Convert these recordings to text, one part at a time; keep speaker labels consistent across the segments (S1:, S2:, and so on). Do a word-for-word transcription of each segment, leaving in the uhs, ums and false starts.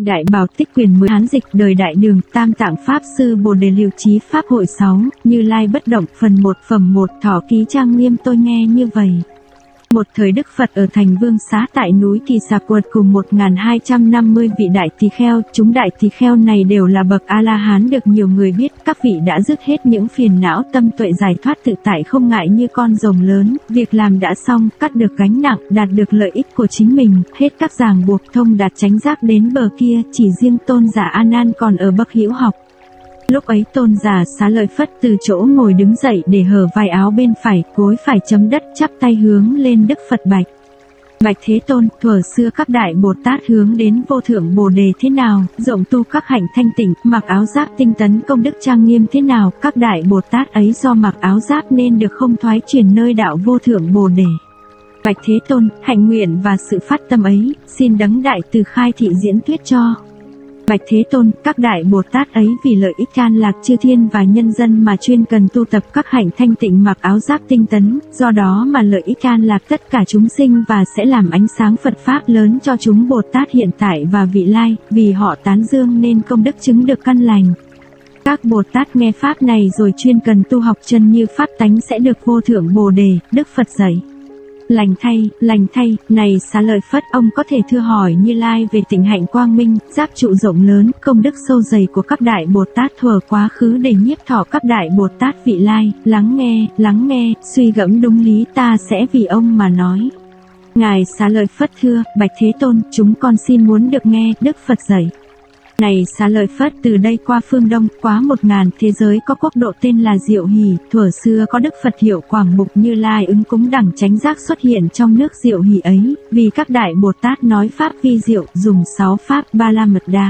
S1: Đại Bảo Tích Quyền mới Hán dịch đời Đại Đường, Tam Tạng Pháp Sư Bồ Đề Liêu Chí Pháp Hội sáu, Như Lai Bất Động, phần một phẩm một. Thọ ký trang nghiêm. Tôi nghe như vậy. Một thời Đức Phật ở thành Vương Xá tại núi Kỳ Xà Quật cùng một nghìn hai trăm năm mươi vị đại tỳ kheo, chúng đại tỳ kheo này đều là bậc A-la-hán được nhiều người biết, các vị đã dứt hết những phiền não, tâm tuệ giải thoát tự tại không ngại như con rồng lớn, việc làm đã xong, cắt được gánh nặng, đạt được lợi ích của chính mình, hết các ràng buộc, thông đạt chánh giác đến bờ kia, chỉ riêng tôn giả A Nan còn ở bậc hữu học. Lúc ấy tôn giả Xá Lợi Phất từ chỗ ngồi đứng dậy để hở vai áo bên phải, gối phải chấm đất, chắp tay hướng lên Đức Phật bạch. Bạch Thế Tôn, thuở xưa các đại Bồ Tát hướng đến vô thượng Bồ Đề thế nào, rộng tu các hạnh thanh tịnh, mặc áo giáp tinh tấn công đức trang nghiêm thế nào, các đại Bồ Tát ấy do mặc áo giáp nên được không thoái chuyển nơi đạo vô thượng Bồ Đề. Bạch Thế Tôn, hạnh nguyện và sự phát tâm ấy, xin đấng đại từ khai thị diễn thuyết cho. Bạch Thế Tôn, các đại Bồ Tát ấy vì lợi ích an lạc chư thiên và nhân dân mà chuyên cần tu tập các hạnh thanh tịnh mặc áo giáp tinh tấn, do đó mà lợi ích an lạc tất cả chúng sinh và sẽ làm ánh sáng Phật Pháp lớn cho chúng Bồ Tát hiện tại và vị lai, vì họ tán dương nên công đức chứng được căn lành. Các Bồ Tát nghe Pháp này rồi chuyên cần tu học chân như Pháp tánh sẽ được vô thượng Bồ Đề, Đức Phật dạy. Lành thay, lành thay, này Xá Lợi Phất, ông có thể thưa hỏi Như Lai về tịnh hạnh quang minh, giác trụ rộng lớn, công đức sâu dày của các đại Bồ Tát thuở quá khứ để nhiếp thọ các đại Bồ Tát vị lai, lắng nghe, lắng nghe, suy gẫm đúng lý ta sẽ vì ông mà nói. Ngài Xá Lợi Phất thưa, Bạch Thế Tôn, chúng con xin muốn được nghe, Đức Phật dạy. Này Xá Lợi Phất, từ đây qua phương Đông, quá một ngàn thế giới có quốc độ tên là Diệu Hỷ, thuở xưa có Đức Phật hiệu Quảng Mục Như Lai ứng cúng đẳng chánh giác xuất hiện trong nước Diệu Hỷ ấy, vì các đại Bồ Tát nói Pháp vi diệu, dùng sáu Pháp Ba La Mật Đa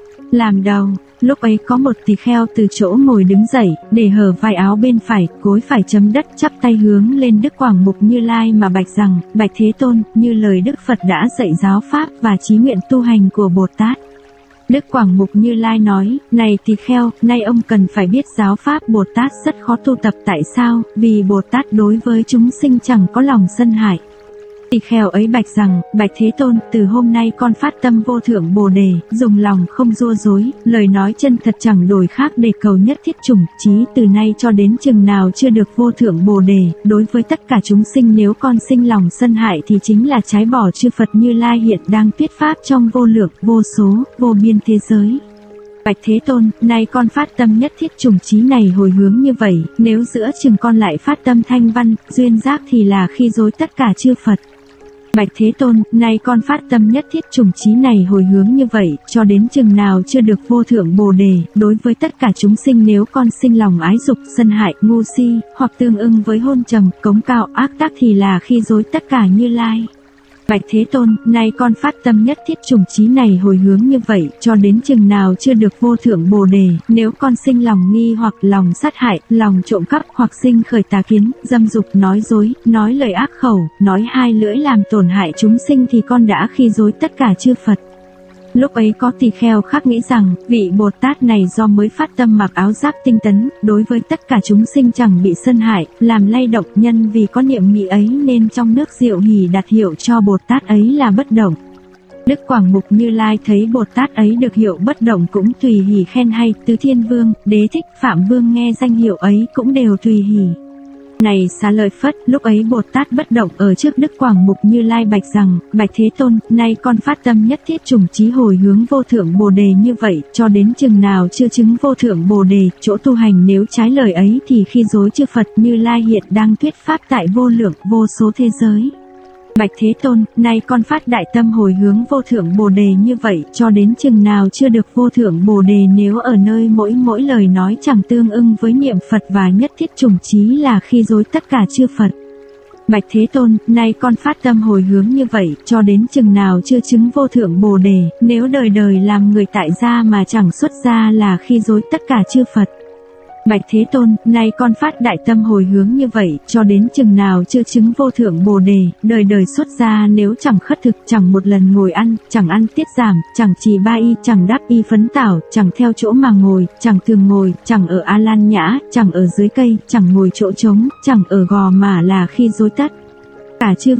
S1: làm đầu. Lúc ấy có một tỳ kheo từ chỗ ngồi đứng dậy, để hở vai áo bên phải, gối phải chấm đất, chắp tay hướng lên Đức Quảng Mục Như Lai mà bạch rằng, Bạch Thế Tôn, như lời Đức Phật đã dạy giáo Pháp và chí nguyện tu hành của Bồ Tát. Đức Quảng Mục Như Lai nói, này tỳ kheo, nay ông cần phải biết giáo Pháp Bồ Tát rất khó tu tập. Tại sao? Vì Bồ Tát đối với chúng sinh chẳng có lòng sân hại. Tỳ kheo ấy bạch rằng, Bạch Thế Tôn, từ hôm nay con phát tâm vô thượng Bồ Đề, dùng lòng không rua dối, lời nói chân thật chẳng đổi khác để cầu nhất thiết chủng, chí từ nay cho đến chừng nào chưa được vô thượng Bồ Đề, đối với tất cả chúng sinh nếu con sinh lòng sân hại thì chính là trái bỏ chư Phật Như Lai hiện đang thuyết pháp trong vô lượng, vô số, vô biên thế giới. Bạch Thế Tôn, nay con phát tâm nhất thiết chủng chí này hồi hướng như vậy, nếu giữa chừng con lại phát tâm thanh văn, duyên giác thì là khi dối tất cả chư Phật. Bạch Thế Tôn, nay con phát tâm nhất thiết chủng chí này hồi hướng như vậy, cho đến chừng nào chưa được vô thượng Bồ Đề, đối với tất cả chúng sinh nếu con sinh lòng ái dục, sân hại, ngu si, hoặc tương ưng với hôn trầm, cống cao, ác tác thì là khi dối tất cả Như Lai. Bạch Thế Tôn, nay con phát tâm nhất thiết chủng chí này hồi hướng như vậy, cho đến chừng nào chưa được vô thượng Bồ Đề, nếu con sinh lòng nghi hoặc lòng sát hại, lòng trộm cắp hoặc sinh khởi tà kiến, dâm dục, nói dối, nói lời ác khẩu, nói hai lưỡi làm tổn hại chúng sinh thì con đã khi dối tất cả chư Phật. Lúc ấy có tỳ kheo khác nghĩ rằng, vị Bồ Tát này do mới phát tâm mặc áo giáp tinh tấn, đối với tất cả chúng sinh chẳng bị sân hại, làm lay động, nhân vì có niệm nghĩ ấy nên trong nước Diệu Hỷ đặt hiệu cho Bồ Tát ấy là bất động. Đức Quảng Mục Như Lai thấy Bồ Tát ấy được hiệu bất động cũng tùy hỷ khen hay, Tứ Thiên Vương, Đế Thích, Phạm Vương nghe danh hiệu ấy cũng đều tùy hỷ. Này Xá Lợi Phất, lúc ấy Bồ Tát bất động ở trước Đức Quảng Mục Như Lai bạch rằng, Bạch Thế Tôn, nay con phát tâm nhất thiết chủng chí hồi hướng vô thượng Bồ Đề như vậy, cho đến chừng nào chưa chứng vô thượng Bồ Đề, chỗ tu hành nếu trái lời ấy thì khi dối chư Phật Như Lai hiện đang thuyết pháp tại vô lượng, vô số thế giới. Bạch Thế Tôn, nay con phát đại tâm hồi hướng vô thượng Bồ Đề như vậy, cho đến chừng nào chưa được vô thượng Bồ Đề nếu ở nơi mỗi mỗi lời nói chẳng tương ưng với niệm Phật và nhất thiết chủng chí là khi dối tất cả chư Phật. Bạch Thế Tôn, nay con phát tâm hồi hướng như vậy, cho đến chừng nào chưa chứng vô thượng Bồ Đề, nếu đời đời làm người tại gia mà chẳng xuất gia là khi dối tất cả chư Phật. Bạch Thế Tôn, nay con phát đại tâm hồi hướng như vậy, cho đến chừng nào chưa chứng vô thượng Bồ Đề, đời đời xuất gia nếu chẳng khất thực, chẳng một lần ngồi ăn, chẳng ăn tiết giảm, chẳng trì ba y, chẳng đắp y phấn tảo, chẳng theo chỗ mà ngồi, chẳng thường ngồi, chẳng ở A Lan Nhã, chẳng ở dưới cây, chẳng ngồi chỗ trống, chẳng ở gò mà là khi dối tất cả chư Phật.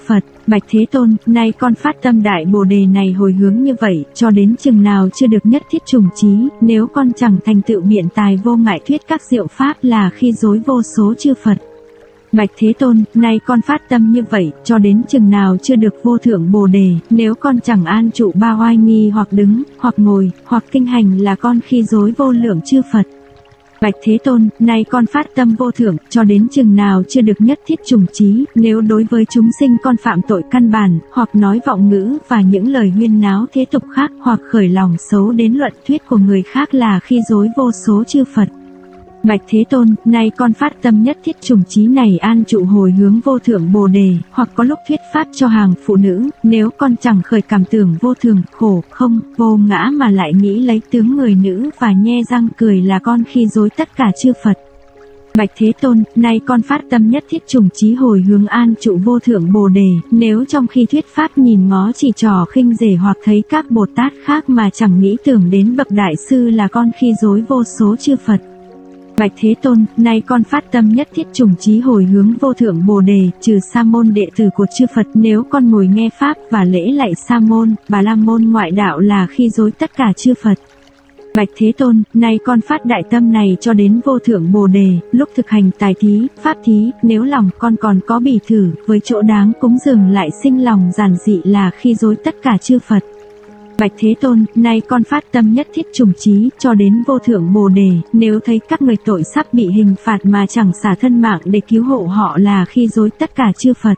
S1: Bạch Thế Tôn, nay con phát tâm đại bồ đề này hồi hướng như vậy, cho đến chừng nào chưa được nhất thiết trùng trí, nếu con chẳng thành tựu biện tài vô ngại thuyết các diệu pháp là khi dối vô số chư Phật. Bạch Thế Tôn, nay con phát tâm như vậy, cho đến chừng nào chưa được vô thượng bồ đề, nếu con chẳng an trụ ba oai nghi hoặc đứng, hoặc ngồi, hoặc kinh hành là con khi dối vô lượng chư Phật. Bạch Thế Tôn, nay con phát tâm vô thượng, cho đến chừng nào chưa được nhất thiết trùng trí, nếu đối với chúng sinh con phạm tội căn bản, hoặc nói vọng ngữ và những lời huyên náo thế tục khác, hoặc khởi lòng xấu đến luận thuyết của người khác là khi dối vô số chư Phật. Bạch Thế Tôn, nay con phát tâm nhất thiết trùng trí này an trụ hồi hướng vô thượng bồ đề, hoặc có lúc thuyết pháp cho hàng phụ nữ, nếu con chẳng khởi cảm tưởng vô thường, khổ, không, vô ngã mà lại nghĩ lấy tướng người nữ và nhe răng cười là con khi dối tất cả chư Phật. Bạch Thế Tôn, nay con phát tâm nhất thiết trùng trí hồi hướng an trụ vô thượng bồ đề, nếu trong khi thuyết pháp nhìn ngó chỉ trò khinh rể hoặc thấy các Bồ Tát khác mà chẳng nghĩ tưởng đến bậc đại sư là con khi dối vô số chư Phật. Bạch Thế Tôn, nay con phát tâm nhất thiết trùng trí hồi hướng vô thượng bồ đề, trừ sa môn đệ tử của chư Phật, nếu con ngồi nghe pháp và lễ lạy sa môn, bà la môn ngoại đạo là khi dối tất cả chư Phật. Bạch Thế Tôn, nay con phát đại tâm này cho đến vô thượng bồ đề, lúc thực hành tài thí, pháp thí, nếu lòng con còn có bỉ thử, với chỗ đáng cúng dường lại sinh lòng giản dị là khi dối tất cả chư Phật. Bạch Thế Tôn, nay con phát tâm nhất thiết trùng trí, cho đến vô thượng bồ đề, nếu thấy các người tội sắp bị hình phạt mà chẳng xả thân mạng để cứu hộ họ là khi dối tất cả chư Phật.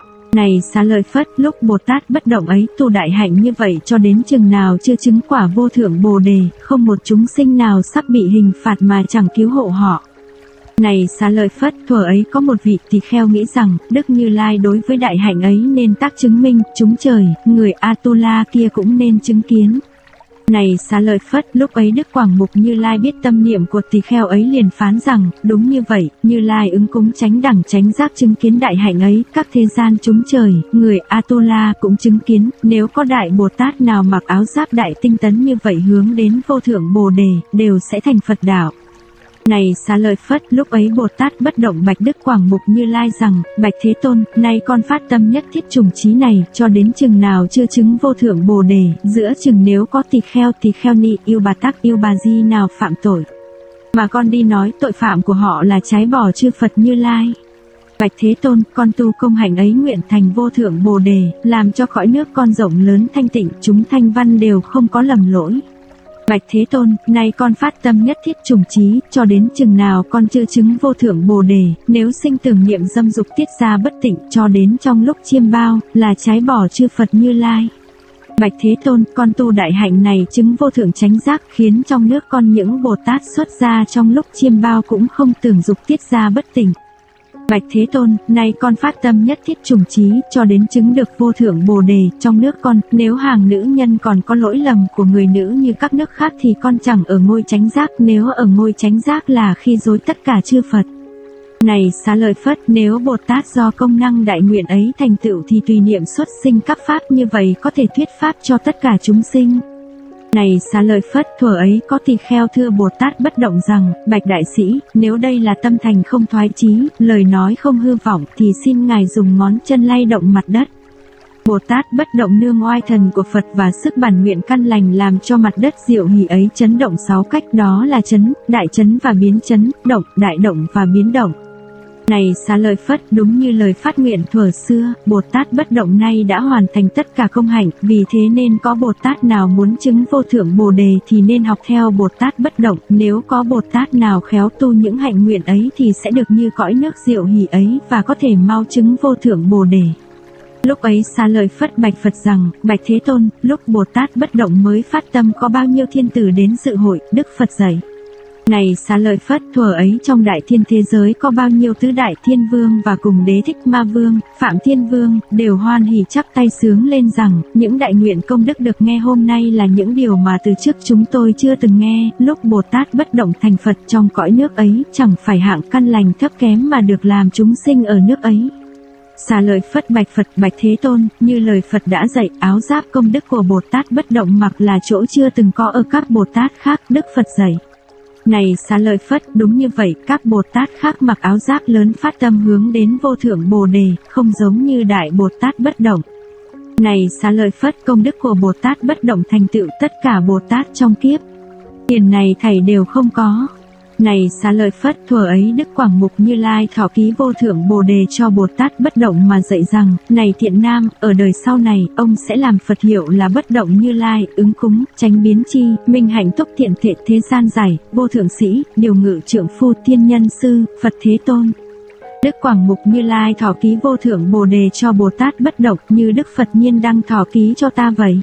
S1: Này Xá Lợi Phất, lúc Bồ Tát bất động ấy tu đại hạnh như vậy cho đến chừng nào chưa chứng quả vô thượng bồ đề, không một chúng sinh nào sắp bị hình phạt mà chẳng cứu hộ họ. Này Xá Lợi Phất, thuở ấy có một vị tỳ kheo nghĩ rằng, Đức Như Lai đối với đại hạnh ấy nên tác chứng minh, chúng trời, người Atula kia cũng nên chứng kiến. Này Xá Lợi Phất, lúc ấy Đức Quảng Mục Như Lai biết tâm niệm của tỳ kheo ấy liền phán rằng, đúng như vậy, Như Lai ứng cúng chánh đẳng chánh giác chứng kiến đại hạnh ấy, các thế gian chúng trời, người Atula cũng chứng kiến, nếu có đại Bồ Tát nào mặc áo giáp đại tinh tấn như vậy hướng đến vô thượng bồ đề, đều sẽ thành Phật đạo. Này Xá Lợi Phất, lúc ấy Bồ Tát bất động bạch Đức Quảng Mục Như Lai rằng, Bạch Thế Tôn, nay con phát tâm nhất thiết trùng trí này, cho đến chừng nào chưa chứng vô thượng bồ đề, giữa chừng nếu có tỳ kheo tỳ kheo ni yêu bà tắc yêu bà di nào phạm tội, mà con đi nói tội phạm của họ là trái bỏ chư Phật Như Lai. Bạch Thế Tôn, con tu công hạnh ấy nguyện thành vô thượng bồ đề, làm cho cõi nước con rộng lớn thanh tịnh, chúng thanh văn đều không có lầm lỗi. Bạch Thế Tôn, nay con phát tâm nhất thiết trùng trí, cho đến chừng nào con chưa chứng vô thượng bồ đề, nếu sinh tưởng niệm dâm dục tiết ra bất tịnh, cho đến trong lúc chiêm bao, là trái bỏ chư Phật Như Lai. Bạch Thế Tôn, con tu đại hạnh này chứng vô thượng chánh giác, khiến trong nước con những Bồ Tát xuất gia trong lúc chiêm bao cũng không tưởng dục tiết ra bất tịnh. Bạch Thế Tôn, nay con phát tâm nhất thiết trùng trí, cho đến chứng được vô thượng bồ đề, trong nước con, nếu hàng nữ nhân còn có lỗi lầm của người nữ như các nước khác thì con chẳng ở ngôi chánh giác, nếu ở ngôi chánh giác là khi dối tất cả chư Phật. Này Xá Lợi Phất, nếu Bồ Tát do công năng đại nguyện ấy thành tựu thì tùy niệm xuất sinh các pháp như vậy có thể thuyết pháp cho tất cả chúng sinh. Này Xá Lợi Phất, thuở ấy có tỳ kheo thưa Bồ Tát bất động rằng, Bạch Đại Sĩ, nếu đây là tâm thành không thoái chí, lời nói không hư vọng, thì xin Ngài dùng ngón chân lay động mặt đất. Bồ Tát bất động nương oai thần của Phật và sức bản nguyện căn lành làm cho mặt đất diệu hỷ ấy chấn động sáu cách, đó là chấn, đại chấn và biến chấn, động, đại động và biến động. Này Xá Lợi Phất, đúng như lời phát nguyện thuở xưa, Bồ Tát bất động nay đã hoàn thành tất cả công hạnh, vì thế nên có Bồ Tát nào muốn chứng vô thượng bồ đề thì nên học theo Bồ Tát bất động, nếu có Bồ Tát nào khéo tu những hạnh nguyện ấy thì sẽ được như cõi nước diệu hỷ ấy và có thể mau chứng vô thượng bồ đề. Lúc ấy Xá Lợi Phất bạch Phật rằng, Bạch Thế Tôn, lúc Bồ Tát bất động mới phát tâm có bao nhiêu thiên tử đến dự hội, Đức Phật dạy. Này Xá Lợi Phất, thuở ấy trong đại thiên thế giới có bao nhiêu tứ đại thiên vương và cùng đế thích ma vương, Phạm Thiên Vương, đều hoan hỉ chắp tay sướng lên rằng, những đại nguyện công đức được nghe hôm nay là những điều mà từ trước chúng tôi chưa từng nghe, lúc Bồ Tát bất động thành Phật trong cõi nước ấy, chẳng phải hạng căn lành thấp kém mà được làm chúng sinh ở nước ấy. Xá Lợi Phất bạch Phật, Bạch Thế Tôn, như lời Phật đã dạy, áo giáp công đức của Bồ Tát bất động mặc là chỗ chưa từng có ở các Bồ Tát khác, Đức Phật dạy. Này Xá Lợi Phất, đúng như vậy, các Bồ Tát khác mặc áo giáp lớn phát tâm hướng đến vô thượng Bồ Đề, không giống như Đại Bồ Tát bất động. Này Xá Lợi Phất, công đức của Bồ Tát bất động thành tựu tất cả Bồ Tát trong kiếp tiền này thảy đều không có. Này Xá Lợi Phất, thuở ấy Đức Quảng Mục Như Lai thọ ký vô thượng Bồ Đề cho Bồ Tát bất động mà dạy rằng, này thiện nam, ở đời sau này, ông sẽ làm Phật hiệu là bất động Như Lai, ứng cúng, tránh biến chi, minh hạnh túc thiện thiện thế gian giải, vô thượng sĩ, điều ngự trượng phu thiên nhân sư, Phật Thế Tôn. Đức Quảng Mục Như Lai thọ ký vô thượng Bồ Đề cho Bồ Tát bất động như Đức Phật Nhiên Đăng thọ ký cho ta vậy.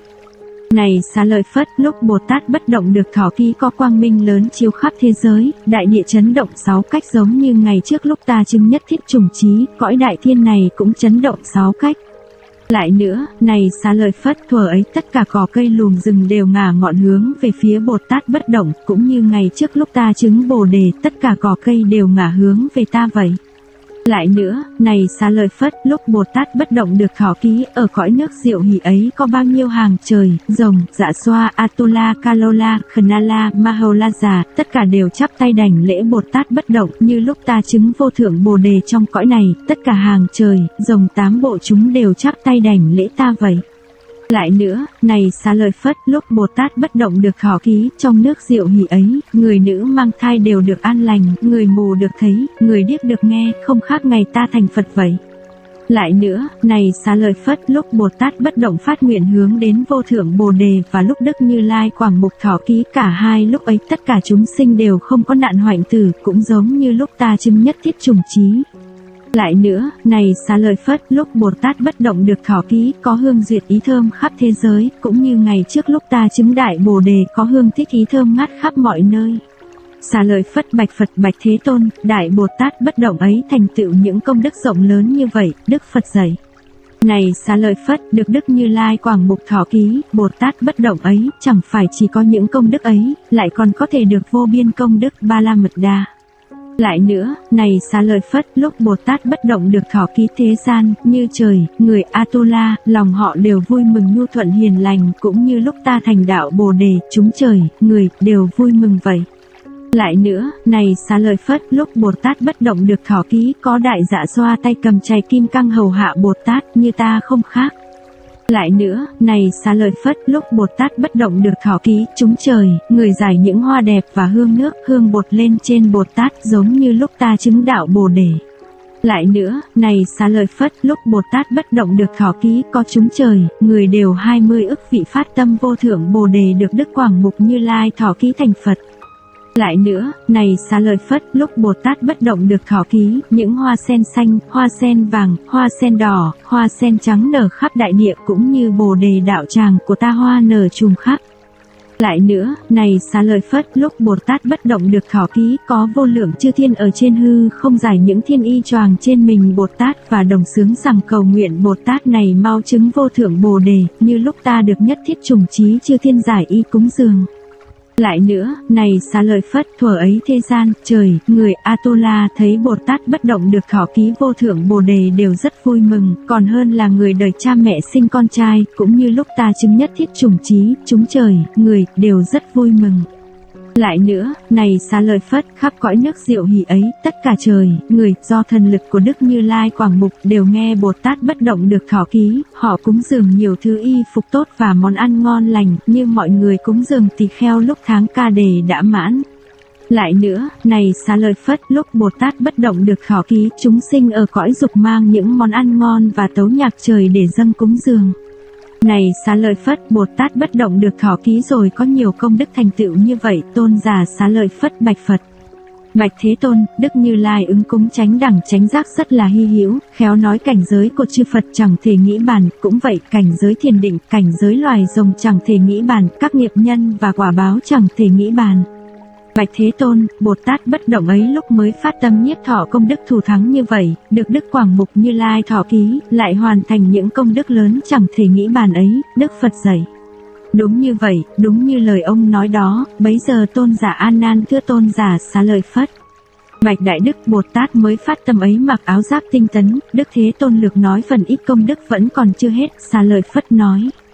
S1: Này Xá Lợi Phất, lúc Bồ Tát bất động được thọ ký có quang minh lớn chiếu khắp thế giới, đại địa chấn động sáu cách giống như ngày trước lúc ta chứng nhất thiết chủng trí, cõi đại thiên này cũng chấn động sáu cách. Lại nữa, này Xá Lợi Phất, thuở ấy tất cả cỏ cây lùm rừng đều ngả ngọn hướng về phía Bồ Tát bất động, cũng như ngày trước lúc ta chứng Bồ Đề, tất cả cỏ cây đều ngả hướng về ta vậy. Lại nữa, này Xá Lợi Phất, lúc Bồ Tát bất động được thọ ký, ở cõi nước diệu hỷ ấy có bao nhiêu hàng trời, rồng, dạ xoa, Atula, Kalola, Khanala, Maholaja, tất cả đều chắp tay đảnh lễ Bồ Tát bất động, như lúc ta chứng vô thượng Bồ Đề trong cõi này, tất cả hàng trời, rồng tám bộ chúng đều chắp tay đảnh lễ ta vậy. Lại nữa, này Xá Lợi Phất, lúc Bồ Tát bất động được thọ ký, trong nước diệu hỷ ấy, người nữ mang thai đều được an lành, người mù được thấy, người điếc được nghe, không khác ngày ta thành Phật vậy. Lại nữa, này Xá Lợi Phất, lúc Bồ Tát bất động phát nguyện hướng đến vô thượng Bồ Đề và lúc Đức Như Lai Quảng Mục thọ ký, cả hai lúc ấy tất cả chúng sinh đều không có nạn hoạnh tử, cũng giống như lúc ta chứng nhất thiết chủng trí. Lại nữa, này Xá Lợi Phất, lúc Bồ Tát bất động được thọ ký, có hương duyệt ý thơm khắp thế giới, cũng như ngày trước lúc ta chứng đại Bồ Đề có hương thích ý thơm ngát khắp mọi nơi. Xá Lợi Phất bạch Phật bạch Thế Tôn, đại Bồ Tát bất động ấy thành tựu những công đức rộng lớn như vậy, Đức Phật dạy. Này Xá Lợi Phất, được Đức Như Lai Quảng Mục thọ ký, Bồ Tát bất động ấy, chẳng phải chỉ có những công đức ấy, lại còn có thể được vô biên công đức Ba La Mật Đa. Lại nữa, này Xá Lợi Phất, lúc Bồ Tát bất động được thọ ký thế gian, như trời, người Atula, lòng họ đều vui mừng nhu thuận hiền lành, cũng như lúc ta thành đạo Bồ Đề, chúng trời, người, đều vui mừng vậy. Lại nữa, này Xá Lợi Phất, lúc Bồ Tát bất động được thọ ký, có đại dạ xoa tay cầm chày kim cang hầu hạ Bồ Tát, như ta không khác. Lại nữa, này Xá Lợi Phất, lúc Bồ Tát bất động được thọ ký, chúng trời, người giải những hoa đẹp và hương nước, hương bột lên trên Bồ Tát, giống như lúc ta chứng đạo Bồ Đề. Lại nữa, này Xá Lợi Phất, lúc Bồ Tát bất động được thọ ký, có chúng trời, người đều hai mươi ức vị phát tâm vô thượng Bồ Đề được Đức Quảng Mục Như Lai thọ ký thành Phật. Lại nữa, này Xá Lợi Phất, lúc Bồ Tát bất động được thọ ký, những hoa sen xanh, hoa sen vàng, hoa sen đỏ, hoa sen trắng nở khắp đại địa, cũng như Bồ Đề đạo tràng của ta hoa nở trùm khắp. Lại nữa, này Xá Lợi Phất, lúc Bồ Tát bất động được thọ ký, có vô lượng chư thiên ở trên hư không giải những thiên y choàng trên mình Bồ Tát và đồng xướng rằng cầu nguyện Bồ Tát này mau chứng vô thượng Bồ Đề, như lúc ta được nhất thiết chủng trí chư thiên giải y cúng dường. Lại nữa, này Xá Lợi Phất, thuở ấy thế gian, trời, người Atula thấy Bồ Tát bất động được thọ ký vô thượng Bồ Đề đều rất vui mừng, còn hơn là người đời cha mẹ sinh con trai, cũng như lúc ta chứng nhất thiết chủng trí, chúng trời, người, đều rất vui mừng. Lại nữa, này Xá Lợi Phất, khắp cõi nước diệu hỷ ấy, tất cả trời, người, do thần lực của Đức Như Lai Quảng Mục đều nghe Bồ Tát bất động được thọ ký, họ cúng dường nhiều thứ y phục tốt và món ăn ngon lành, như mọi người cúng dường tỳ kheo lúc tháng ca đề đã mãn. Lại nữa, này Xá Lợi Phất, lúc Bồ Tát bất động được thọ ký, chúng sinh ở cõi dục mang những món ăn ngon và tấu nhạc trời để dâng cúng dường. Này Xá Lợi Phất, Bồ Tát bất động được thọ ký rồi có nhiều công đức thành tựu như vậy, tôn giả Xá Lợi Phất bạch Phật. Bạch Thế Tôn, Đức Như Lai ứng cúng chánh đẳng chánh giác rất là hy hữu, khéo nói cảnh giới của chư Phật chẳng thể nghĩ bàn, cũng vậy cảnh giới thiền định, cảnh giới loài rồng chẳng thể nghĩ bàn, các nghiệp nhân và quả báo chẳng thể nghĩ bàn. Bạch Thế Tôn, Bồ Tát bất động ấy lúc mới phát tâm nhiếp thọ công đức thù thắng như vậy, được Đức Quảng Mục Như Lai thọ ký, lại hoàn thành những công đức lớn chẳng thể nghĩ bàn ấy, Đức Phật dạy. Đúng như vậy, đúng như lời ông nói đó, bấy giờ tôn giả An Nan thưa tôn giả Xá Lợi Phất. Bạch Đại Đức Bồ Tát mới phát tâm ấy mặc áo giáp tinh tấn, Đức Thế Tôn lược nói phần ít công đức vẫn còn chưa hết, Xá Lợi Phất nói.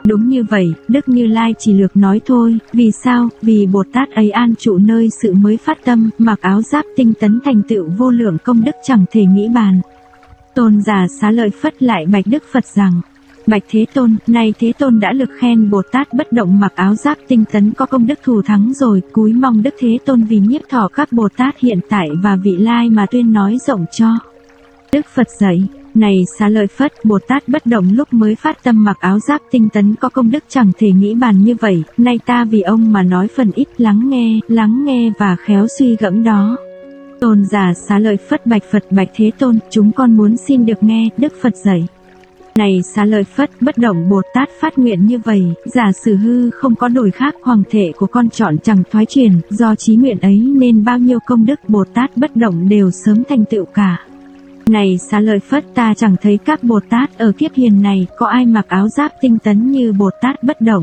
S1: Đúng như vậy, Đức Như Lai chỉ lược nói thôi, vì sao? Vì Bồ Tát ấy an trụ nơi sự mới phát tâm, mặc áo giáp tinh tấn thành tựu vô lượng công đức chẳng thể nghĩ bàn. Tôn giả Xá Lợi Phất lại bạch Đức Phật rằng, bạch Thế Tôn, này Thế Tôn đã lực khen Bồ Tát bất động mặc áo giáp tinh tấn có công đức thù thắng rồi, cúi mong Đức Thế Tôn vì nhiếp thọ các Bồ Tát hiện tại và vị lai mà tuyên nói rộng cho. Đức Phật dạy, này Xá Lợi Phất, Bồ Tát bất động lúc mới phát tâm mặc áo giáp tinh tấn có công đức chẳng thể nghĩ bàn như vậy, nay ta vì ông mà nói phần ít, lắng nghe, lắng nghe và khéo suy gẫm đó. Tôn giả Xá Lợi Phất bạch Phật, bạch Thế Tôn, chúng con muốn xin được nghe. Đức Phật dạy, này Xá Lợi Phất, bất động Bồ Tát phát nguyện như vậy, giả sử hư không có đổi khác, hoàng thể của con chọn chẳng thoái truyền, do chí nguyện ấy nên bao nhiêu công đức Bồ Tát bất động đều sớm thành tựu cả. Này Xá Lợi Phất, ta chẳng thấy các Bồ Tát ở kiếp hiền này có ai mặc áo giáp tinh tấn như Bồ Tát bất động.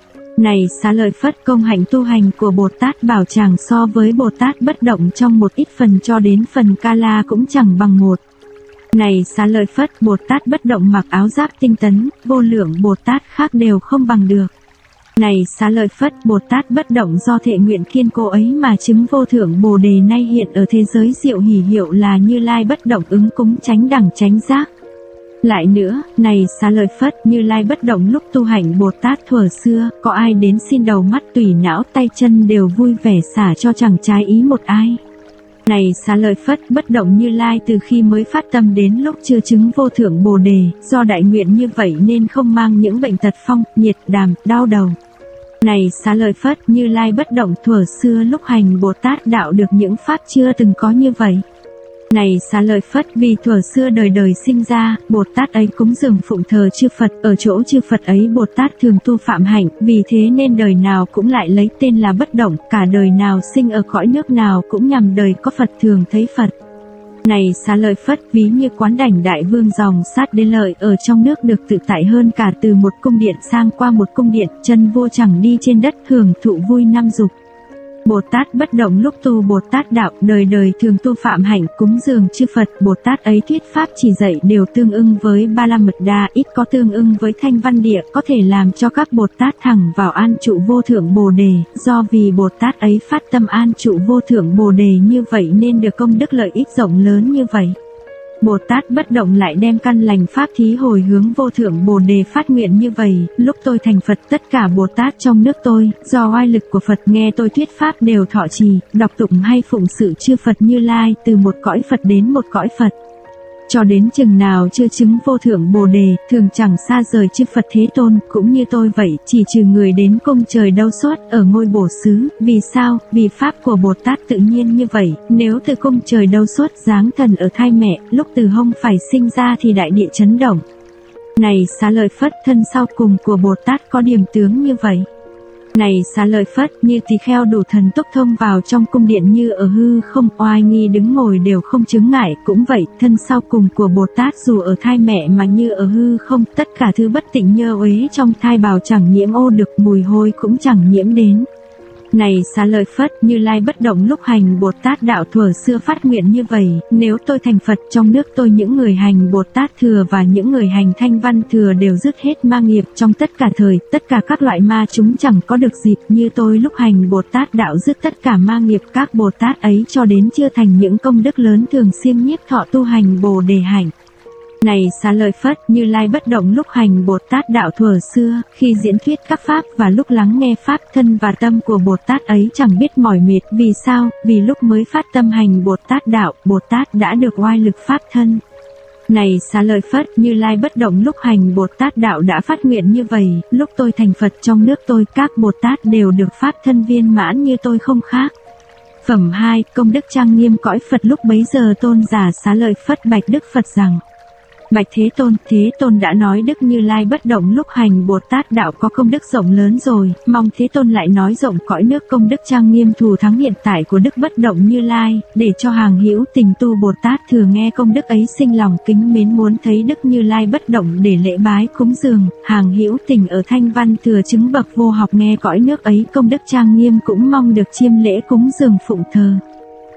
S1: Này Xá Lợi Phất, công hạnh tu hành của Bồ Tát bảo tràng so với Bồ Tát bất động trong một ít phần cho đến phần ca la cũng chẳng bằng một. Này Xá Lợi Phất, Bồ Tát bất động mặc áo giáp tinh tấn, vô lượng Bồ Tát khác đều không bằng được. Này Xá Lợi Phất, Bồ Tát bất động do thệ nguyện kiên cố ấy mà chứng vô thượng Bồ đề nay hiện ở thế giới diệu hỷ hiệu là Như Lai bất động ứng cúng chánh đẳng chánh giác. Lại nữa, này Xá Lợi Phất, Như Lai bất động lúc tu hành Bồ Tát thuở xưa, có ai đến xin đầu mắt tùy não tay chân đều vui vẻ xả cho chẳng trái ý một ai. Này Xá Lợi Phất, bất động Như Lai từ khi mới phát tâm đến lúc chưa chứng vô thượng Bồ đề, do đại nguyện như vậy nên không mang những bệnh tật phong, nhiệt, đàm, đau đầu. Này Xá Lợi Phất, Như Lai bất động thuở xưa lúc hành Bồ Tát đạo được những pháp chưa từng có như vậy. Này Xá Lợi Phất, vì thuở xưa đời đời sinh ra, Bồ Tát ấy cúng dường phụng thờ chư Phật, ở chỗ chư Phật ấy Bồ Tát thường tu phạm hạnh, vì thế nên đời nào cũng lại lấy tên là bất động, cả đời nào sinh ở cõi nước nào cũng nhằm đời có Phật thường thấy Phật. Này Xá Lợi Phất, ví như Quán Đảnh Đại Vương dòng Sát Đế Lợi ở trong nước được tự tại hơn cả từ một cung điện sang qua một cung điện, chân vô chẳng đi trên đất hưởng thụ vui năm dục. Bồ Tát bất động lúc tu Bồ Tát đạo, đời đời thường tu phạm hạnh cúng dường chư Phật, Bồ Tát ấy thuyết pháp chỉ dạy đều tương ưng với Ba La Mật Đa, ít có tương ưng với Thanh Văn Địa, có thể làm cho các Bồ Tát thẳng vào an trụ vô thượng Bồ đề, do vì Bồ Tát ấy phát tâm an trụ vô thượng Bồ đề như vậy nên được công đức lợi ích rộng lớn như vậy. Bồ Tát bất động lại đem căn lành pháp thí hồi hướng vô thượng Bồ đề phát nguyện như vậy, lúc tôi thành Phật tất cả Bồ Tát trong nước tôi, do oai lực của Phật nghe tôi thuyết pháp đều thọ trì, đọc tụng hay phụng sự chư Phật Như Lai từ một cõi Phật đến một cõi Phật. Cho đến chừng nào chưa chứng vô thượng Bồ đề, thường chẳng xa rời chư Phật Thế Tôn, cũng như tôi vậy, chỉ trừ người đến cung trời đâu suốt ở ngôi bổ xứ. Vì sao? Vì pháp của Bồ Tát tự nhiên như vậy, nếu từ cung trời đâu suốt giáng thần ở thai mẹ, lúc từ hông phải sinh ra thì đại địa chấn động. Này Xá Lợi Phất, thân sau cùng của Bồ Tát có điểm tướng như vậy. Này Xá Lợi Phất, như tỳ kheo đủ thần túc thông vào trong cung điện như ở hư không, oai nghi đứng ngồi đều không chướng ngại, cũng vậy, thân sau cùng của Bồ Tát dù ở thai mẹ mà như ở hư không, tất cả thứ bất tịnh nhơ uế trong thai bào chẳng nhiễm ô được, mùi hôi cũng chẳng nhiễm đến. Này Xá Lợi Phất, Như Lai bất động lúc hành Bồ Tát đạo thuở xưa phát nguyện như vậy, nếu tôi thành Phật trong nước tôi những người hành Bồ Tát thừa và những người hành Thanh Văn thừa đều dứt hết ma nghiệp trong tất cả thời, tất cả các loại ma chúng chẳng có được dịp như tôi lúc hành Bồ Tát đạo dứt tất cả ma nghiệp các Bồ Tát ấy cho đến chưa thành những công đức lớn thường siêng nhiếp thọ tu hành Bồ đề hạnh. Này Xá Lợi Phất, Như Lai bất động lúc hành Bồ Tát đạo thuở xưa, khi diễn thuyết các pháp và lúc lắng nghe pháp, thân và tâm của Bồ Tát ấy chẳng biết mỏi mệt. Vì sao? Vì lúc mới phát tâm hành Bồ Tát đạo, Bồ Tát đã được oai lực pháp thân. Này Xá Lợi Phất, Như Lai bất động lúc hành Bồ Tát đạo đã phát nguyện như vậy, lúc tôi thành Phật trong nước tôi các Bồ Tát đều được pháp thân viên mãn như tôi không khác. Phẩm hai, công đức trang nghiêm cõi Phật. Lúc bấy giờ tôn giả Xá Lợi Phất bạch Đức Phật rằng, bạch Thế Tôn, Thế Tôn đã nói Đức Như Lai bất động lúc hành Bồ Tát đạo có công đức rộng lớn rồi, mong Thế Tôn lại nói rộng cõi nước công đức trang nghiêm thù thắng hiện tại của Đức bất động Như Lai, để cho hàng hữu tình tu Bồ Tát thừa nghe công đức ấy sinh lòng kính mến muốn thấy Đức Như Lai bất động để lễ bái cúng dường. Hàng hữu tình ở Thanh Văn thừa chứng bậc vô học nghe cõi nước ấy công đức trang nghiêm cũng mong được chiêm lễ cúng dường phụng thờ.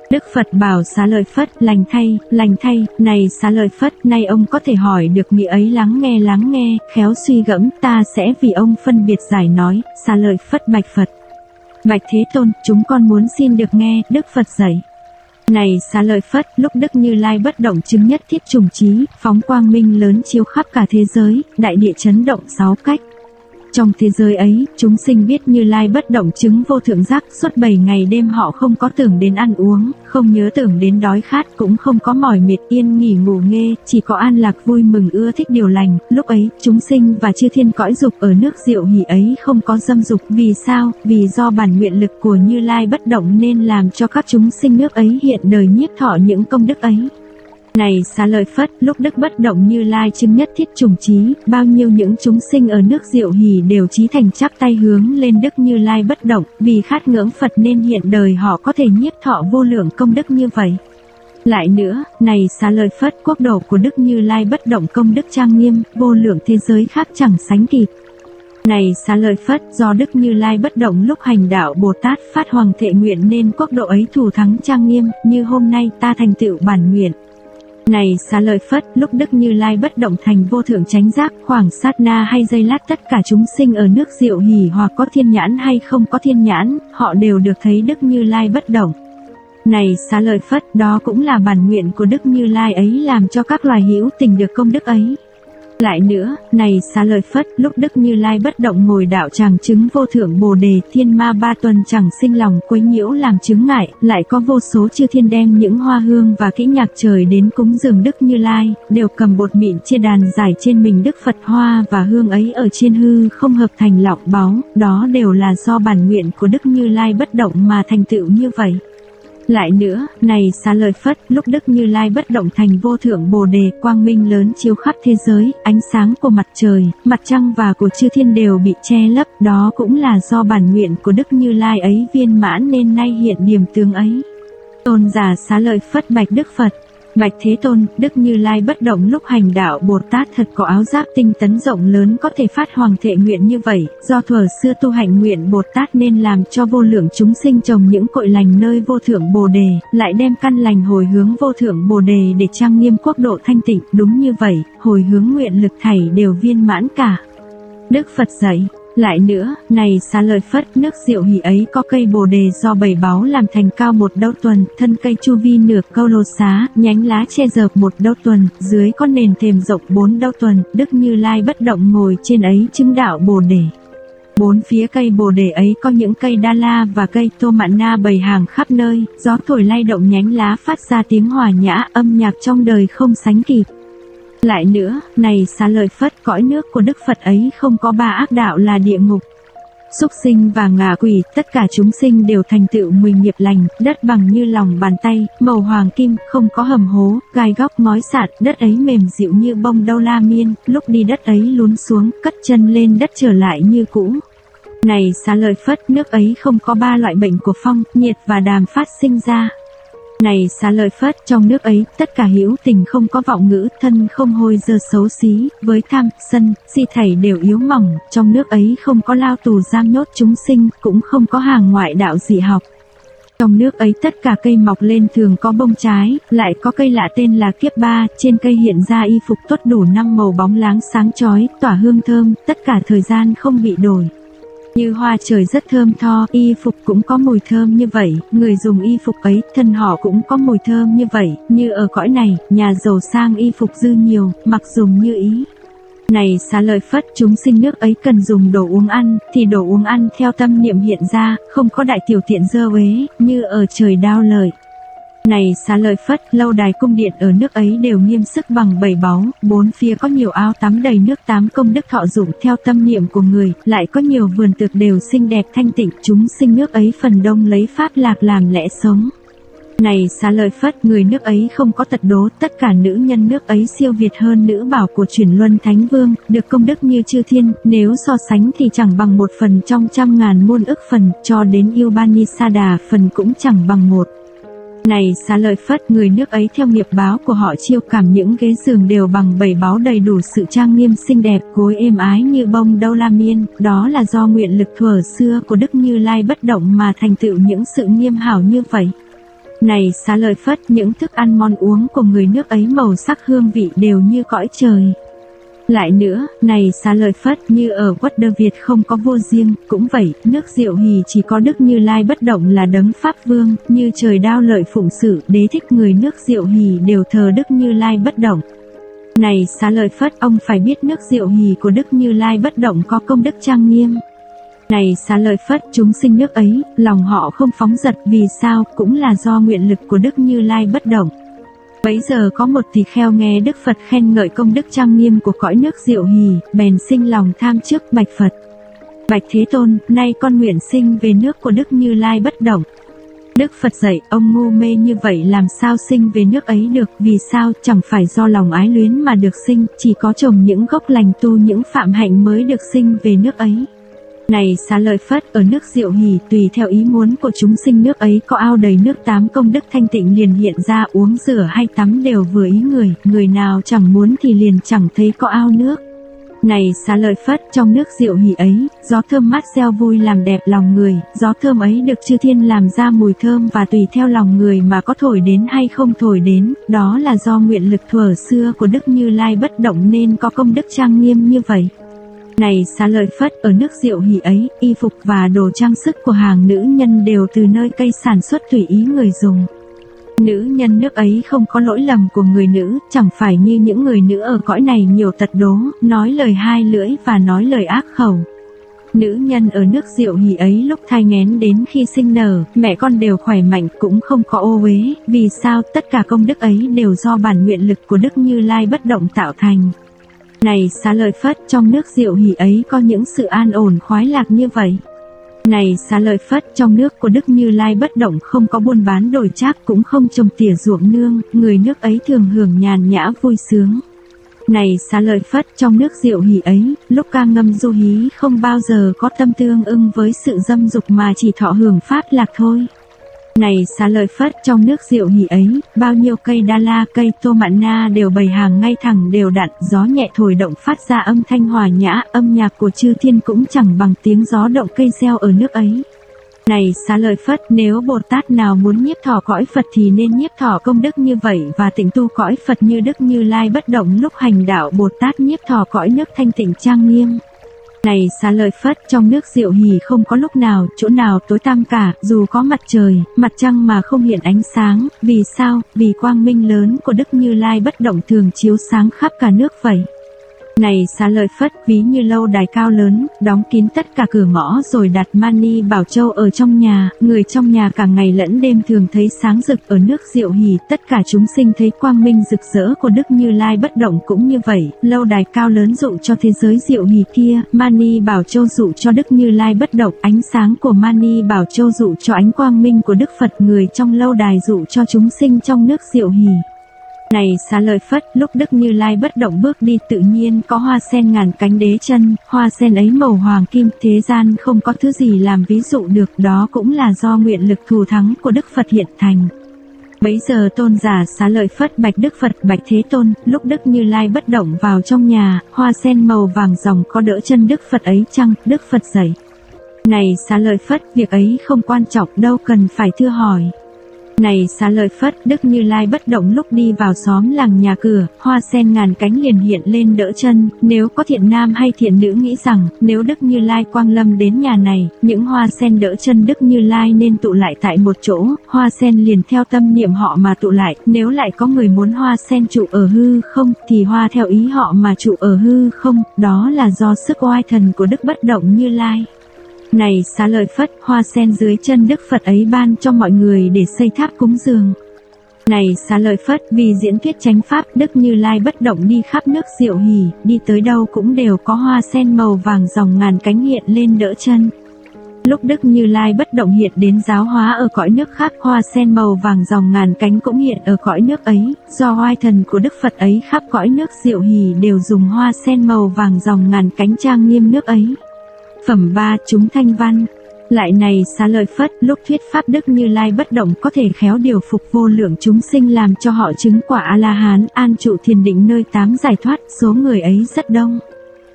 S1: Đức Phật bảo Xá Lợi Phất, lành thay, lành thay, này Xá Lợi Phất, nay ông có thể hỏi được nghĩa ấy, lắng nghe lắng nghe, khéo suy gẫm, ta sẽ vì ông phân biệt giải nói. Xá Lợi Phất bạch Phật. Bạch Thế Tôn, chúng con muốn xin được nghe. Đức Phật dạy. Này Xá Lợi Phất, lúc Đức Như Lai bất động chứng nhất thiết trùng trí, phóng quang minh lớn chiếu khắp cả thế giới, đại địa chấn động sáu cách. Trong thế giới ấy, chúng sinh biết Như Lai bất động chứng vô thượng giác, suốt bảy ngày đêm họ không có tưởng đến ăn uống, không nhớ tưởng đến đói khát, cũng không có mỏi mệt yên nghỉ ngủ nghê, chỉ có an lạc vui mừng ưa thích điều lành. Lúc ấy, chúng sinh và chư thiên cõi dục ở nước diệu hỷ ấy không có dâm dục. Vì sao? Vì do bản nguyện lực của Như Lai bất động nên làm cho các chúng sinh nước ấy hiện đời nhiếp thọ những công đức ấy. Này Xá Lợi Phất, lúc Đức bất động Như Lai chứng nhất thiết trùng trí, bao nhiêu những chúng sinh ở nước diệu hỷ đều chí thành chắp tay hướng lên Đức Như Lai bất động, vì khát ngưỡng Phật nên hiện đời họ có thể nhiếp thọ vô lượng công đức như vậy. Lại nữa, này Xá Lợi Phất, quốc độ của Đức Như Lai bất động công đức trang nghiêm, vô lượng thế giới khác chẳng sánh kịp. Này Xá Lợi Phất, do Đức Như Lai bất động lúc hành đạo Bồ Tát phát hoàng thệ nguyện nên quốc độ ấy thủ thắng trang nghiêm, như hôm nay ta thành tựu bản nguyện. Này Xá Lợi Phất, lúc Đức Như Lai bất động thành vô thượng chánh giác, khoảng sát na hay giây lát tất cả chúng sinh ở nước diệu hỷ hoặc có thiên nhãn hay không có thiên nhãn, họ đều được thấy Đức Như Lai bất động. Này Xá Lợi Phất, đó cũng là bản nguyện của Đức Như Lai ấy làm cho các loài hữu tình được công đức ấy. Lại nữa, này Xá Lợi Phất, lúc Đức Như Lai bất động ngồi đạo tràng chứng vô thượng Bồ Đề, thiên ma ba tuần chẳng sinh lòng quấy nhiễu làm chướng ngại, lại có vô số chư thiên đem những hoa hương và kỹ nhạc trời đến cúng dường Đức Như Lai, đều cầm bột mịn chia đàn giải trên mình Đức Phật, hoa và hương ấy ở trên hư không hợp thành lọng báu, đó đều là do bản nguyện của Đức Như Lai bất động mà thành tựu như vậy. Lại nữa, này Xá Lợi Phất, lúc Đức Như Lai bất động thành vô thượng Bồ Đề, quang minh lớn chiếu khắp thế giới, ánh sáng của mặt trời, mặt trăng và của chư thiên đều bị che lấp, đó cũng là do bản nguyện của Đức Như Lai ấy viên mãn nên nay hiện điểm tướng ấy. Tôn giả Xá Lợi Phất bạch Đức Phật. Bạch Thế Tôn, Đức Như Lai bất động lúc hành đạo Bồ Tát thật có áo giáp tinh tấn rộng lớn có thể phát hoàng thệ nguyện như vậy, do thuở xưa tu hành nguyện Bồ Tát nên làm cho vô lượng chúng sinh trồng những cội lành nơi vô thượng Bồ Đề, lại đem căn lành hồi hướng vô thượng Bồ Đề để trang nghiêm quốc độ thanh tịnh. Đúng như vậy, hồi hướng nguyện lực thảy đều viên mãn cả. Đức Phật dạy. Lại nữa, này Xá Lợi Phất, nước diệu hỷ ấy có cây Bồ Đề do bảy báu làm thành cao một đâu tuần, thân cây chu vi nửa câu lô xá, nhánh lá che dợp một đâu tuần, dưới có nền thềm rộng bốn đâu tuần, Đức Như Lai bất động ngồi trên ấy chứng đạo Bồ Đề. Bốn phía cây Bồ Đề ấy có những cây Đa La và cây Tô Mạn Na bày hàng khắp nơi, gió thổi lay động nhánh lá phát ra tiếng hòa nhã, âm nhạc trong đời không sánh kịp. Lại nữa, này Xá Lợi Phất, cõi nước của Đức Phật ấy không có ba ác đạo là địa ngục, súc sinh và ngạ quỷ, tất cả chúng sinh đều thành tựu mười nghiệp lành, đất bằng như lòng bàn tay, màu hoàng kim, không có hầm hố, gai góc ngói sạt, đất ấy mềm dịu như bông đâu la miên, lúc đi đất ấy lún xuống, cất chân lên đất trở lại như cũ. Này Xá Lợi Phất, nước ấy không có ba loại bệnh của phong, nhiệt và đàm phát sinh ra. Này Xá Lợi Phất, trong nước ấy, tất cả hữu tình không có vọng ngữ, thân không hôi dơ xấu xí, với tham, sân, si thảy đều yếu mỏng, trong nước ấy không có lao tù giam nhốt chúng sinh, cũng không có hàng ngoại đạo dị học. Trong nước ấy tất cả cây mọc lên thường có bông trái, lại có cây lạ tên là kiếp ba, trên cây hiện ra y phục tốt đủ năm màu bóng láng sáng chói, tỏa hương thơm, tất cả thời gian không bị đổi. Như hoa trời rất thơm tho, y phục cũng có mùi thơm như vậy, người dùng y phục ấy, thân họ cũng có mùi thơm như vậy, như ở cõi này, nhà giàu sang y phục dư nhiều, mặc dùng như ý. Này Xá Lợi Phất, chúng sinh nước ấy cần dùng đồ uống ăn, thì đồ uống ăn theo tâm niệm hiện ra, không có đại tiểu tiện dơ uế, như ở trời Đao Lợi. Này Xá Lợi Phất, lâu đài cung điện ở nước ấy đều nghiêm sức bằng bảy báu, bốn phía có nhiều ao tắm đầy nước tám công đức thọ dụng theo tâm niệm của người, lại có nhiều vườn tược đều xinh đẹp thanh tịnh, chúng sinh nước ấy phần đông lấy pháp lạc làm lẽ sống. Này Xá Lợi Phất, người nước ấy không có tật đố, tất cả nữ nhân nước ấy siêu việt hơn nữ bảo của Chuyển Luân Thánh Vương, được công đức như chư thiên, nếu so sánh thì chẳng bằng một phần trong trăm ngàn muôn ức phần, cho đến Upanisada phần cũng chẳng bằng một. Này Xá Lợi Phất, người nước ấy theo nghiệp báo của họ chiêu cảm những ghế giường đều bằng bảy báu đầy đủ sự trang nghiêm xinh đẹp, gối êm ái như bông đâu la miên, đó là do nguyện lực thuở xưa của Đức Như Lai bất động mà thành tựu những sự nghiêm hảo như vậy. Này Xá Lợi Phất, những thức ăn món uống của người nước ấy màu sắc hương vị đều như cõi trời. Lại nữa, này Xá Lợi Phất, như ở Quất Đơ Việt không có vua riêng, cũng vậy, nước Diệu Hỷ chỉ có Đức Như Lai bất động là đấng Pháp Vương, như trời Đao Lợi phụng sự, đế thích người nước Diệu Hỷ đều thờ Đức Như Lai bất động. Này Xá Lợi Phất, ông phải biết nước Diệu Hỷ của Đức Như Lai bất động có công đức trang nghiêm. Này Xá Lợi Phất, chúng sinh nước ấy, lòng họ không phóng dật, vì sao, cũng là do nguyện lực của Đức Như Lai bất động. Bấy giờ có một tỳ kheo nghe Đức Phật khen ngợi công đức trang nghiêm của cõi nước Diệu Hỷ, bèn sinh lòng tham trước bạch Phật. Bạch Thế Tôn, nay con nguyện sinh về nước của Đức Như Lai bất động. Đức Phật dạy, ông ngu mê như vậy làm sao sinh về nước ấy được, vì sao, chẳng phải do lòng ái luyến mà được sinh, chỉ có trồng những gốc lành tu những phạm hạnh mới được sinh về nước ấy. Này Xá Lợi Phất, ở nước Diệu Hỷ, tùy theo ý muốn của chúng sinh nước ấy có ao đầy nước tám công đức thanh tịnh liền hiện ra, uống rửa hay tắm đều vừa ý người, người nào chẳng muốn thì liền chẳng thấy có ao nước. Này Xá Lợi Phất, trong nước Diệu Hỷ ấy, gió thơm mát reo vui làm đẹp lòng người, gió thơm ấy được chư thiên làm ra mùi thơm và tùy theo lòng người mà có thổi đến hay không thổi đến, đó là do nguyện lực thuở xưa của Đức Như Lai bất động nên có công đức trang nghiêm như vậy. Này Xá Lợi Phất, ở nước Diệu Hỷ ấy, y phục và đồ trang sức của hàng nữ nhân đều từ nơi cây sản xuất tùy ý người dùng. Nữ nhân nước ấy không có lỗi lầm của người nữ, chẳng phải như những người nữ ở cõi này nhiều tật đố, nói lời hai lưỡi và nói lời ác khẩu. Nữ nhân ở nước Diệu Hỷ ấy lúc thai nghén đến khi sinh nở, mẹ con đều khỏe mạnh, cũng không có ô uế, vì sao, tất cả công đức ấy đều do bản nguyện lực của Đức Như Lai bất động tạo thành. Này Xá Lợi Phất, trong nước Diệu Hỷ ấy có những sự an ổn khoái lạc như vậy. Này Xá Lợi Phất, trong nước của Đức Như Lai bất động không có buôn bán đổi trác, cũng không trồng tỉa ruộng nương, người nước ấy thường hưởng nhàn nhã vui sướng. Này Xá Lợi Phất, trong nước Diệu Hỷ ấy, lúc ca ngâm du hí không bao giờ có tâm tương ưng với sự dâm dục mà chỉ thọ hưởng pháp lạc thôi. Này Xá Lợi Phất, trong nước Diệu Hỷ ấy, bao nhiêu cây đa la, cây tô mạn na đều bày hàng ngay thẳng đều đặn, gió nhẹ thổi động phát ra âm thanh hòa nhã, âm nhạc của chư thiên cũng chẳng bằng tiếng gió động cây reo ở nước ấy. Này Xá Lợi Phất, nếu Bồ Tát nào muốn nhiếp thọ cõi Phật thì nên nhiếp thọ công đức như vậy và tịnh tu cõi Phật như Đức Như Lai bất động lúc hành đạo Bồ Tát nhiếp thọ cõi nước thanh tịnh trang nghiêm. Này Xá Lợi Phất, trong nước Diệu Hỷ không có lúc nào, chỗ nào tối tăm cả, dù có mặt trời, mặt trăng mà không hiện ánh sáng, vì sao? Vì quang minh lớn của Đức Như Lai bất động thường chiếu sáng khắp cả nước vậy. Này Xá Lợi Phất, ví như lâu đài cao lớn, đóng kín tất cả cửa ngõ rồi đặt Mani Bảo Châu ở trong nhà, người trong nhà cả ngày lẫn đêm thường thấy sáng rực. Ở nước Diệu Hỷ, tất cả chúng sinh thấy quang minh rực rỡ của Đức Như Lai bất động cũng như vậy, lâu đài cao lớn dụ cho thế giới Diệu Hỷ kia, Mani Bảo Châu dụ cho Đức Như Lai bất động, ánh sáng của Mani Bảo Châu dụ cho ánh quang minh của Đức Phật, người trong lâu đài dụ cho chúng sinh trong nước Diệu Hỷ. Này Xá Lợi Phất, lúc Đức Như Lai bất động bước đi tự nhiên có hoa sen ngàn cánh đế chân, hoa sen ấy màu hoàng kim, thế gian không có thứ gì làm ví dụ được, đó cũng là do nguyện lực thù thắng của Đức Phật hiện thành. Bấy giờ tôn giả Xá Lợi Phất bạch Đức Phật: Bạch Thế Tôn, lúc Đức Như Lai bất động vào trong nhà, hoa sen màu vàng ròng có đỡ chân Đức Phật ấy chăng? Đức Phật dạy: Này Xá Lợi Phất, việc ấy không quan trọng đâu cần phải thưa hỏi. Này Xá Lợi Phất, Đức Như Lai bất động lúc đi vào xóm làng nhà cửa, hoa sen ngàn cánh liền hiện lên đỡ chân. Nếu có thiện nam hay thiện nữ nghĩ rằng, nếu Đức Như Lai quang lâm đến nhà này, những hoa sen đỡ chân Đức Như Lai nên tụ lại tại một chỗ, hoa sen liền theo tâm niệm họ mà tụ lại. Nếu lại có người muốn hoa sen trụ ở hư không, thì hoa theo ý họ mà trụ ở hư không, đó là do sức oai thần của Đức bất động Như Lai. Này Xá Lợi Phất, hoa sen dưới chân Đức Phật ấy ban cho mọi người để xây tháp cúng dường. Này Xá Lợi Phất, vì diễn thuyết chánh pháp, Đức Như Lai bất động đi khắp nước Diệu Hỷ, đi tới đâu cũng đều có hoa sen màu vàng ròng ngàn cánh hiện lên đỡ chân. Lúc Đức Như Lai bất động hiện đến giáo hóa ở cõi nước khác, hoa sen màu vàng ròng ngàn cánh cũng hiện ở cõi nước ấy, do oai thần của Đức Phật ấy khắp cõi nước Diệu Hỷ đều dùng hoa sen màu vàng ròng ngàn cánh trang nghiêm nước ấy. Phẩm ba. Chúng thanh văn. Lại này Xá Lợi Phất, lúc thuyết pháp Đức Như Lai bất động có thể khéo điều phục vô lượng chúng sinh làm cho họ chứng quả A-la-hán, an trụ thiền định nơi tám giải thoát, số người ấy rất đông.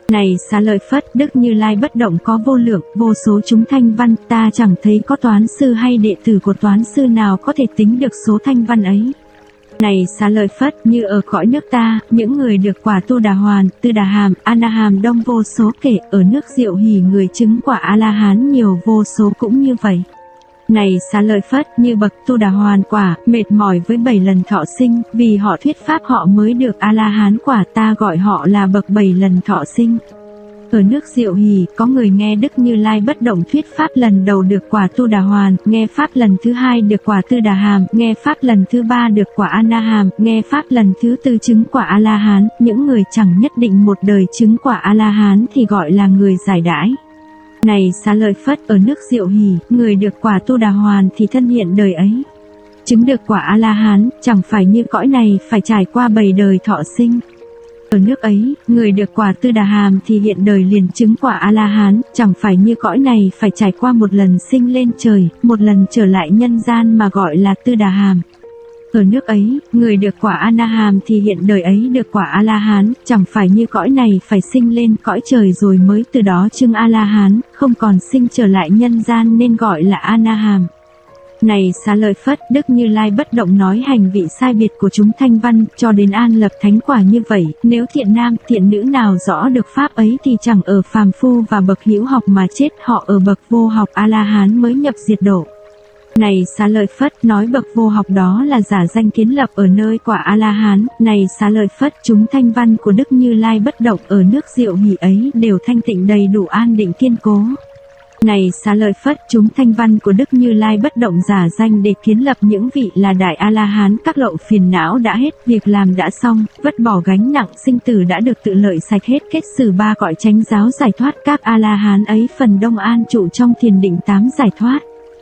S1: Này Xá Lợi Phất, Đức Như Lai bất động có vô lượng, vô số chúng thanh văn, ta chẳng thấy có toán sư hay đệ tử của toán sư nào có thể tính được số thanh văn ấy. Này Xá Lợi Phất, như ở cõi nước ta, những người được quả Tu Đà Hoàn, Tư Đà Hàm, A Na Hàm đông vô số kể, ở nước Diệu Hỷ người chứng quả A La Hán nhiều vô số cũng như vậy. Này Xá Lợi Phất, như bậc Tu Đà Hoàn quả, mệt mỏi với bảy lần thọ sinh, vì họ thuyết pháp họ mới được A La Hán quả, ta gọi họ là bậc bảy lần thọ sinh. Ở nước Diệu Hỷ, có người nghe Đức Như Lai bất động thuyết pháp lần đầu được quả Tu Đà Hoàn, nghe pháp lần thứ hai được quả Tư Đà Hàm, nghe pháp lần thứ ba được quả A Na Hàm, nghe pháp lần thứ tư chứng quả A La Hán. Những người chẳng nhất định một đời chứng quả A La Hán thì gọi là người giải đãi. Này Xá Lợi Phất, ở nước Diệu Hỷ, người được quả Tu Đà Hoàn thì thân hiện đời ấy. Chứng được quả A La Hán, chẳng phải như cõi này phải trải qua bảy đời thọ sinh. Ở nước ấy, người được quả Tư Đà Hàm thì hiện đời liền chứng quả A La Hán, chẳng phải như cõi này phải trải qua một lần sinh lên trời, một lần trở lại nhân gian mà gọi là Tư Đà Hàm. Ở nước ấy, người được quả A Na Hàm thì hiện đời ấy được quả A La Hán, chẳng phải như cõi này phải sinh lên cõi trời rồi mới từ đó chứng A La Hán, không còn sinh trở lại nhân gian nên gọi là A Na Hàm. Này Xá Lợi Phất, Đức Như Lai bất động nói hành vị sai biệt của chúng thanh văn, cho đến an lập thánh quả như vậy, nếu thiện nam, thiện nữ nào rõ được pháp ấy thì chẳng ở phàm phu và bậc hữu học mà chết, họ ở bậc vô học A-la-hán mới nhập diệt độ. Này Xá Lợi Phất, nói bậc vô học đó là giả danh kiến lập ở nơi quả A-la-hán. Này Xá Lợi Phất, chúng thanh văn của Đức Như Lai bất động ở nước Diệu Hỷ ấy đều thanh tịnh đầy đủ an định kiên cố. Này Xá Lợi Phất, chúng thanh văn của Đức Như Lai bất động giả danh để kiến lập những vị là đại A-la-hán, các lậu phiền não đã hết, việc làm đã xong, vứt bỏ gánh nặng sinh tử đã được tự lợi sạch hết, kết xử ba cõi chánh giáo giải thoát. Các A-la-hán ấy phần đông an trụ trong thiền định tám giải thoát.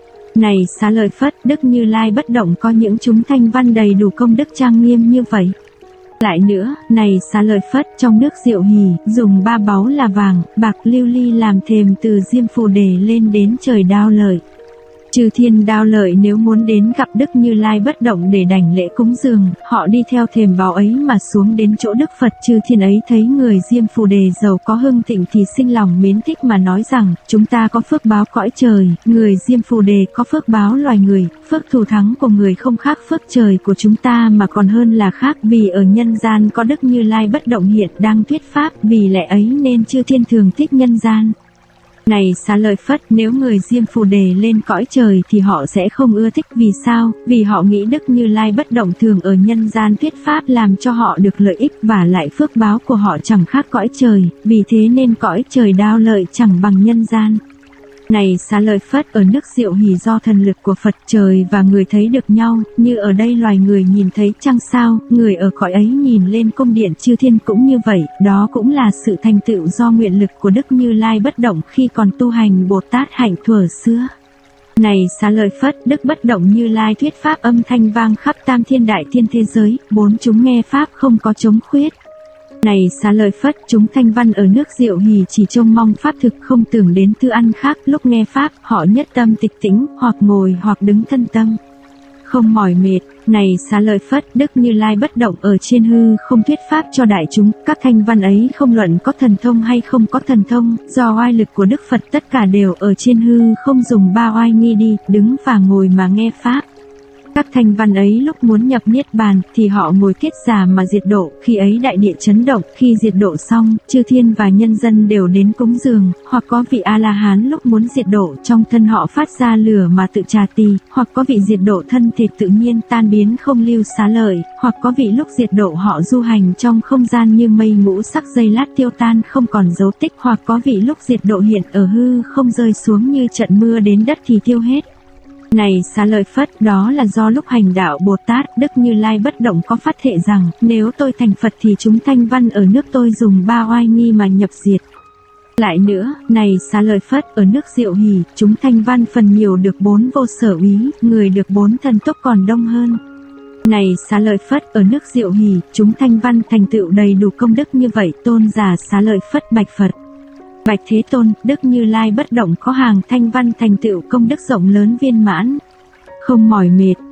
S1: Này Xá Lợi Phất, Đức Như Lai bất động có những chúng thanh văn đầy đủ công đức trang nghiêm như vậy. Lại nữa, này Xá Lợi Phất, trong nước Diệu Hỷ, dùng ba báu là vàng, bạc, lưu ly làm thềm từ Diêm Phù Đề lên đến trời Đao Lợi. Chư thiên Đao Lợi nếu muốn đến gặp Đức Như Lai bất động để đảnh lễ cúng dường, họ đi theo thềm báu ấy mà xuống đến chỗ Đức Phật. Chư thiên ấy thấy người Diêm Phù Đề giàu có hưng thịnh thì sinh lòng mến thích mà nói rằng, chúng ta có phước báo cõi trời, người Diêm Phù Đề có phước báo loài người, phước thù thắng của người không khác phước trời của chúng ta mà còn hơn là khác, vì ở nhân gian có Đức Như Lai bất động hiện đang thuyết pháp, vì lẽ ấy nên chư thiên thường thích nhân gian. Này Xá Lợi Phất, nếu người Diêm Phù Đề lên cõi trời thì họ sẽ không ưa thích. Vì sao? Vì họ nghĩ Đức Như Lai bất động thường ở nhân gian thuyết pháp làm cho họ được lợi ích, và lại phước báo của họ chẳng khác cõi trời, vì thế nên cõi trời Đao Lợi chẳng bằng nhân gian. Này Xá Lợi Phất, ở nước Diệu Hỷ do thần lực của Phật trời và người thấy được nhau, như ở đây loài người nhìn thấy trăng sao, người ở cõi ấy nhìn lên cung điện chư thiên cũng như vậy, đó cũng là sự thành tựu do nguyện lực của Đức Như Lai bất động khi còn tu hành Bồ Tát hạnh thuở xưa. Này Xá Lợi Phất, Đức bất động Như Lai thuyết pháp âm thanh vang khắp tam thiên đại thiên thế giới, bốn chúng nghe pháp không có trống khuyết. Này Xá Lợi Phất, chúng thanh văn ở nước Diệu Hỷ chỉ trông mong pháp thực, không tưởng đến tư ăn khác. Lúc nghe pháp, họ nhất tâm tịch tĩnh, hoặc ngồi hoặc đứng thân tâm, không mỏi mệt. Này Xá Lợi Phất, Đức Như Lai bất động ở trên hư không thuyết pháp cho đại chúng. Các thanh văn ấy không luận có thần thông hay không có thần thông, do oai lực của Đức Phật tất cả đều ở trên hư không dùng ba oai nghi đi, đứng và ngồi mà nghe pháp. Các thanh văn ấy lúc muốn nhập niết bàn thì họ ngồi kiết già mà diệt độ, khi ấy đại địa chấn động, khi diệt độ xong, chư thiên và nhân dân đều đến cúng dường, hoặc có vị A-la-hán lúc muốn diệt độ trong thân họ phát ra lửa mà tự trà tì, hoặc có vị diệt độ thân thể tự nhiên tan biến không lưu xá lợi, hoặc có vị lúc diệt độ họ du hành trong không gian như mây ngũ sắc giây lát tiêu tan không còn dấu tích, hoặc có vị lúc diệt độ hiện ở hư không rơi xuống như trận mưa đến đất thì tiêu hết. Này Xá Lợi Phất, đó là do lúc hành đạo Bồ Tát, Đức Như Lai bất động có phát thệ rằng, nếu tôi thành Phật thì chúng thanh văn ở nước tôi dùng ba oai nghi mà nhập diệt. Lại nữa, này Xá Lợi Phất, ở nước Diệu Hỷ, chúng thanh văn phần nhiều được bốn vô sở úy, người được bốn thần túc còn đông hơn. Này Xá Lợi Phất, ở nước Diệu Hỷ, chúng thanh văn thành tựu đầy đủ công đức như vậy. Tôn giả Xá Lợi Phất bạch Phật: Bạch Thế Tôn, Đức Như Lai bất động có hàng thanh văn thành tựu công đức rộng lớn viên mãn, không mỏi mệt.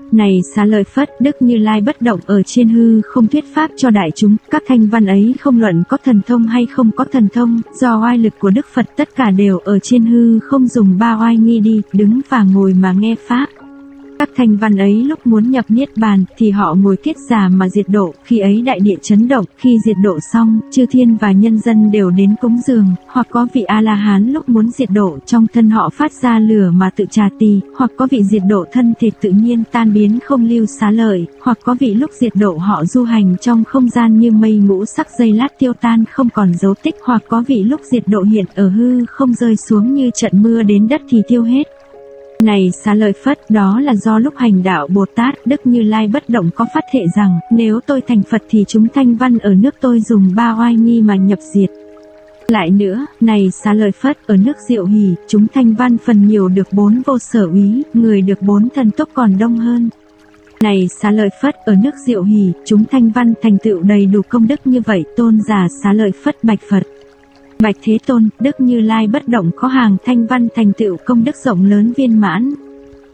S1: Này Xá Lợi Phất, Đức Như Lai bất động ở trên hư không thuyết pháp cho đại chúng, các thanh văn ấy không luận có thần thông hay không có thần thông, do oai lực của Đức Phật tất cả đều ở trên hư không dùng ba oai nghi đi, đứng và ngồi mà nghe pháp. Các thanh văn ấy lúc muốn nhập niết bàn thì họ ngồi kiết già mà diệt độ, khi ấy đại địa chấn động, khi diệt độ xong, chư thiên và nhân dân đều đến cúng dường, hoặc có vị A-la-hán lúc muốn diệt độ trong thân họ phát ra lửa mà tự trà tỳ, hoặc có vị diệt độ thân thể tự nhiên tan biến không lưu xá lợi, hoặc có vị lúc diệt độ họ du hành trong không gian như mây ngũ sắc giây lát tiêu tan không còn dấu tích, hoặc có vị lúc diệt độ hiện ở hư không rơi xuống như trận mưa đến đất thì tiêu hết. Này Xá Lợi Phất, đó là do lúc hành đạo Bồ Tát, Đức Như Lai bất động có phát thệ rằng, nếu tôi thành Phật thì chúng thanh văn ở nước tôi dùng ba oai nghi mà nhập diệt. Lại nữa, này Xá Lợi Phất, ở nước Diệu Hỷ, chúng thanh văn phần nhiều được bốn vô sở úy, người được bốn thần tốc còn đông hơn. Này Xá Lợi Phất, ở nước Diệu Hỷ, chúng thanh văn thành tựu đầy đủ công đức như vậy, tôn giả Xá Lợi Phất bạch Phật. Bạch Thế Tôn, Đức Như Lai bất động có hàng thanh văn thành tựu công đức rộng lớn viên mãn.